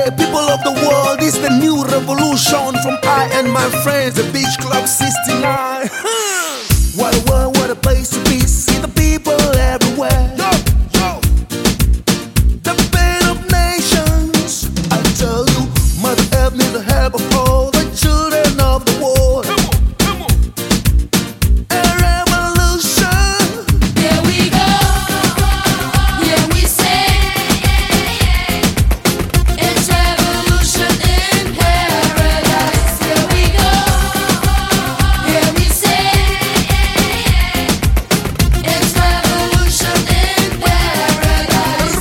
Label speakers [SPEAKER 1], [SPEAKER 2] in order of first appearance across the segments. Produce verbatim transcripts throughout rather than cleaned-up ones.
[SPEAKER 1] people of the world, it's the new revolution from I and my friends, the Beach Club sixty-nine. What a world, what a place to be. See the people everywhere. Yo, yo. The pain of nations. I tell you, Mother Earth needs the help of all the children of the world. Come on, come on. A revolution.
[SPEAKER 2] Here we go. Here we say, it's revolution in paradise. Here we go. Here we say, it's revolution in paradise.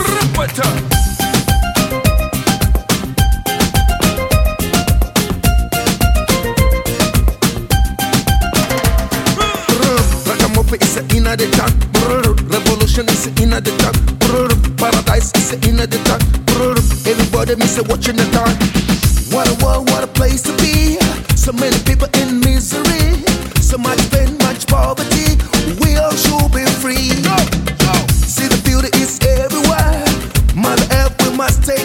[SPEAKER 1] Ragamuffin is the inner the dark. Revolution is the inner the dark. Paradise is the inner the dark. Everybody miss it watching the dark. What a world, what a place to be. So many people in misery. So much pain, much poverty. We all should be free. See the beauty is everywhere. Mother Earth, we must stay